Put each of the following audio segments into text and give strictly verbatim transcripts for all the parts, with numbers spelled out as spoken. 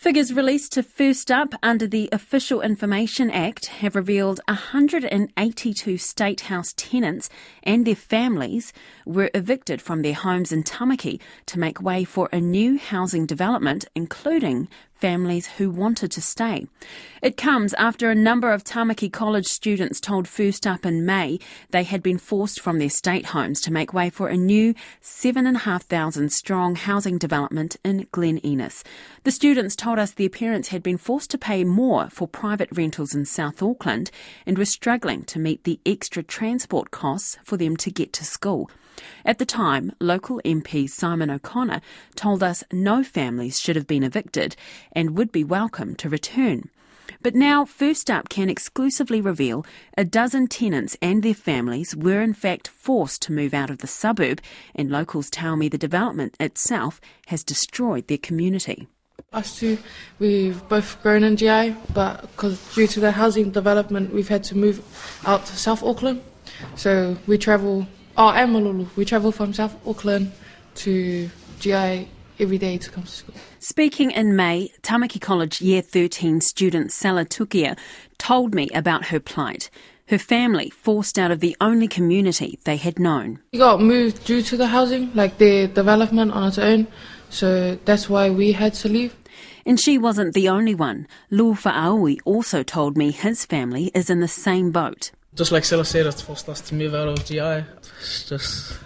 Figures released to First Up under the Official Information Act have revealed one hundred eighty-two State House tenants and their families were evicted from their homes in Tamaki to make way for a new housing development, including families who wanted to stay. It comes after a number of Tamaki College students told First Up in May they had been forced from their state homes to make way for a new seven thousand five hundred strong housing development in Glen Innes. The students told us their parents had been forced to pay more for private rentals in South Auckland and were struggling to meet the extra transport costs for them to get to school. At the time, local M P Simon O'Connor told us no families should have been evicted and would be welcome to return. But now First Up can exclusively reveal a dozen tenants and their families were in fact forced to move out of the suburb, and locals tell me the development itself has destroyed their community. Us two, we've both grown in G I, but because due to the housing development, we've had to move out to South Auckland. So we travel, oh, and Malulu, we travel from South Auckland to G I every day to come to school. Speaking in May, Tamaki College Year thirteen student Sala Tukia told me about her plight. Her family forced out of the only community they had known. We got moved due to the housing, like the development on its own, so that's why we had to leave. And she wasn't the only one. Lou Fa'aui also told me his family is in the same boat. Just like Sela said, it's forced us to move out of G I. It's just...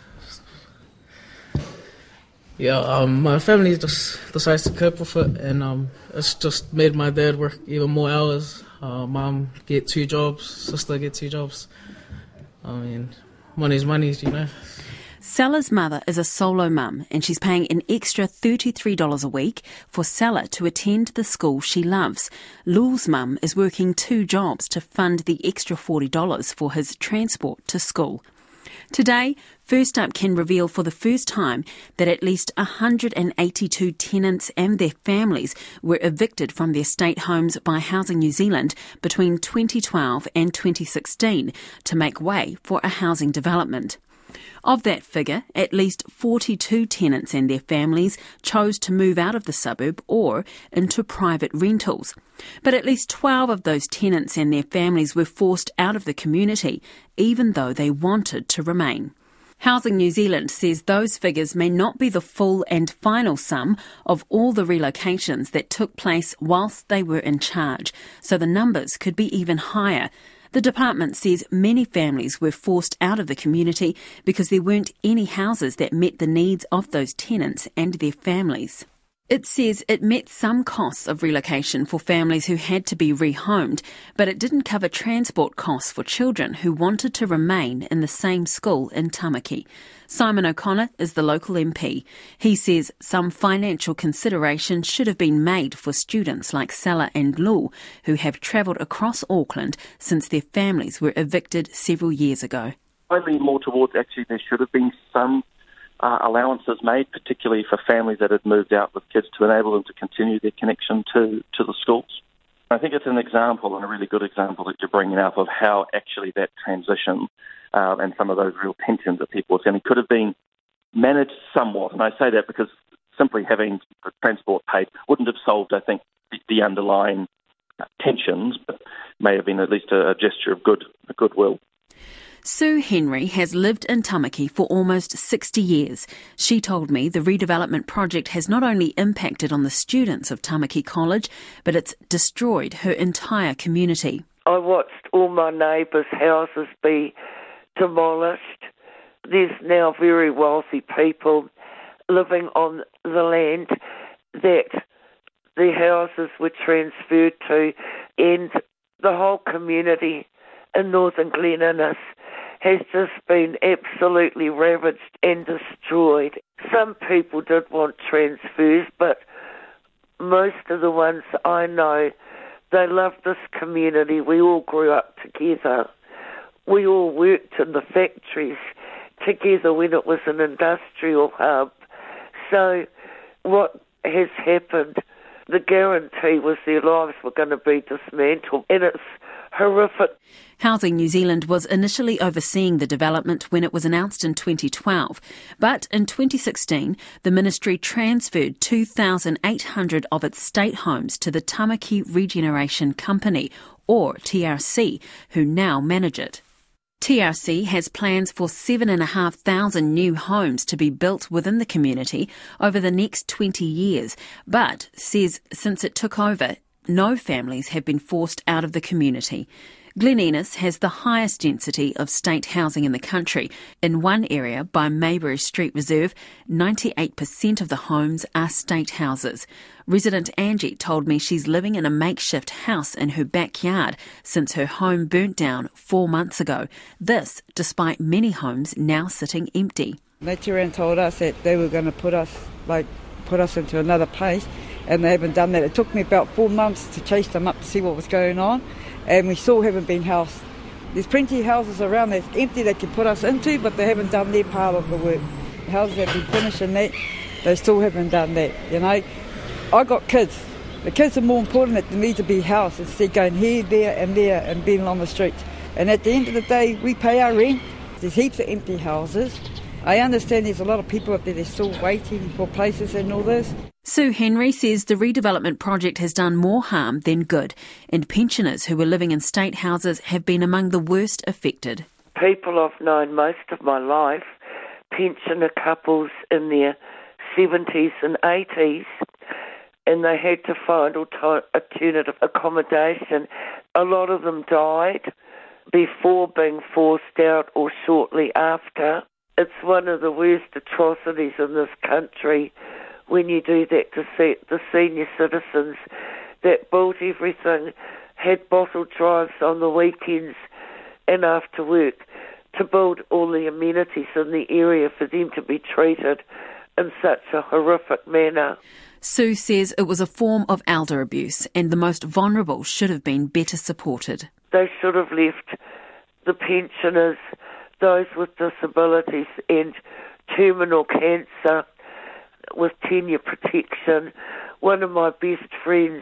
Yeah, um, my family just decides to cope with it, and um, it's just made my dad work even more hours. Uh, Mum get two jobs, sister get two jobs. I mean, money's money, you know. Sala's mother is a solo mum, and she's paying an extra thirty-three dollars a week for Sala to attend the school she loves. Lul's mum is working two jobs to fund the extra forty dollars for his transport to school. Today, First Up can reveal for the first time that at least one hundred eighty-two tenants and their families were evicted from their state homes by Housing New Zealand between twenty twelve and twenty sixteen to make way for a housing development. Of that figure, at least forty-two tenants and their families chose to move out of the suburb or into private rentals. But at least twelve of those tenants and their families were forced out of the community, even though they wanted to remain. Housing New Zealand says those figures may not be the full and final sum of all the relocations that took place whilst they were in charge, so the numbers could be even higher. The department says many families were forced out of the community because there weren't any houses that met the needs of those tenants and their families. It says it met some costs of relocation for families who had to be rehomed, but it didn't cover transport costs for children who wanted to remain in the same school in Tamaki. Simon O'Connor is the local M P. He says some financial consideration should have been made for students like Sala and Lou, who have travelled across Auckland since their families were evicted several years ago. I lean more towards actually there should have been some Uh, allowances made, particularly for families that had moved out with kids to enable them to continue their connection to, to the schools. I think it's an example, and a really good example that you're bringing up, of how actually that transition uh, and some of those real tensions that people were feeling could have been managed somewhat. And I say that because simply having transport paid wouldn't have solved, I think, the, the underlying tensions, but may have been at least a, a gesture of good a goodwill. Sue Henry has lived in Tamaki for almost sixty years. She told me the redevelopment project has not only impacted on the students of Tamaki College, but it's destroyed her entire community. I watched all my neighbours' houses be demolished. There's now very wealthy people living on the land that the houses were transferred to, and the whole community in Northern Glen Innes has just been absolutely ravaged and destroyed. Some people did want transfers, but most of the ones I know, they love this community. We all grew up together. We all worked in the factories together when it was an industrial hub. So what has happened, the guarantee was their lives were going to be dismantled, and it's horrific. Housing New Zealand was initially overseeing the development when it was announced in twenty twelve, but in twenty sixteen the ministry transferred two thousand eight hundred of its state homes to the Tamaki Regeneration Company, or T R C, who now manage it. T R C has plans for seven thousand five hundred new homes to be built within the community over the next twenty years, but says since it took over, no families have been forced out of the community. Glen Innes has the highest density of state housing in the country. In one area by Maybury Street Reserve, ninety-eight percent of the homes are state houses. Resident Angie told me she's living in a makeshift house in her backyard since her home burnt down four months ago. This despite many homes now sitting empty. Natureland told us that they were going to put us, like, put us into another place, and they haven't done that. It took me about four months to chase them up to see what was going on, and we still haven't been housed. There's plenty of houses around that's empty they can put us into, but they haven't done their part of the work. The houses have been finished and that, they still haven't done that, you know. I got kids. The kids are more important than me to be housed instead of going here, there and there and being on the streets. And at the end of the day, we pay our rent. There's heaps of empty houses. I understand there's a lot of people up there that are still waiting for places and all this. Sue Henry says the redevelopment project has done more harm than good, and pensioners who were living in state houses have been among the worst affected. People I've known most of my life, pensioner couples in their seventies and eighties, and they had to find alternative accommodation. A lot of them died before being forced out or shortly after. It's one of the worst atrocities in this country when you do that to see the senior citizens that built everything, had bottle drives on the weekends and after work to build all the amenities in the area for them to be treated in such a horrific manner. Sue says it was a form of elder abuse and the most vulnerable should have been better supported. They should have left the pensioners, those with disabilities and terminal cancer with tenure protection. One of my best friends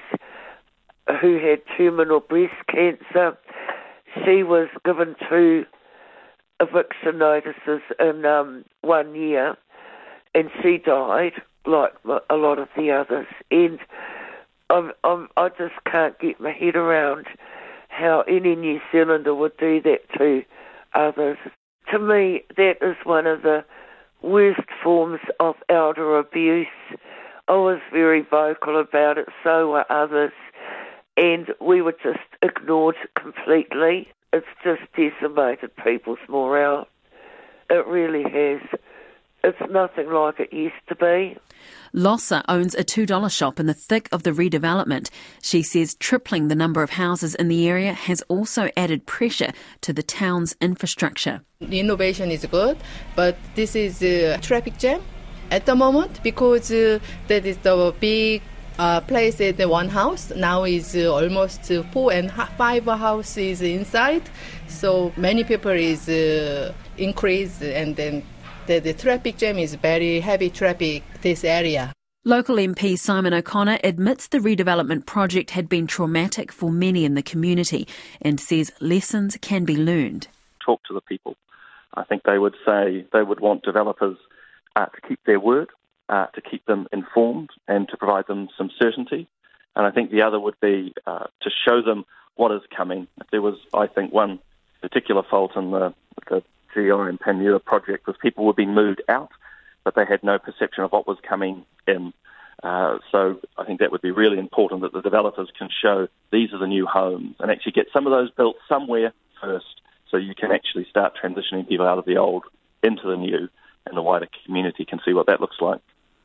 who had terminal breast cancer, she was given two eviction notices in um, one year and she died like a lot of the others. And I'm, I'm, I just can't get my head around how any New Zealander would do that to others. To me, that is one of the worst forms of elder abuse. I was very vocal about it, so were others, and we were just ignored completely. It's just decimated people's morale. It really has. It's nothing like it used to be. Lossa owns a two dollar shop in the thick of the redevelopment. She says tripling the number of houses in the area has also added pressure to the town's infrastructure. The innovation is good, but this is a traffic jam at the moment because uh, that is the big uh, place at the one house. Now is uh, almost uh, four and five houses inside, so many people is uh, increased, and then the, the traffic jam is very heavy traffic this area. Local M P Simon O'Connor admits the redevelopment project had been traumatic for many in the community and says lessons can be learned. Talk to the people. I think they would say they would want developers uh, to keep their word, uh, to keep them informed and to provide them some certainty. And I think the other would be uh, to show them what is coming. If there was, I think, one particular fault in the, the G I and Panmure project was people were being moved out, but they had no perception of what was coming in. Uh, so I think that would be really important that the developers can show these are the new homes and actually get some of those built somewhere first so you can actually start transitioning people out of the old into the new and the wider community can see what that looks like.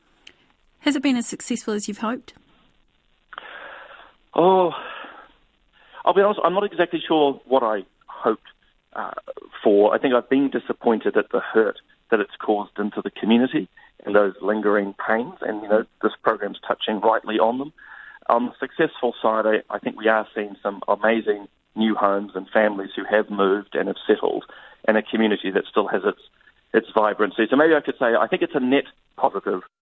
Has it been as successful as you've hoped? Oh, I'll be honest, I'm not exactly sure what I hoped uh, for. I think I've been disappointed at the hurt that it's caused into the community and those lingering pains, and you know this program's touching rightly on them. On the successful side, I, I think we are seeing some amazing new homes and families who have moved and have settled, and a community that still has its its vibrancy. So maybe I could say I think it's a net positive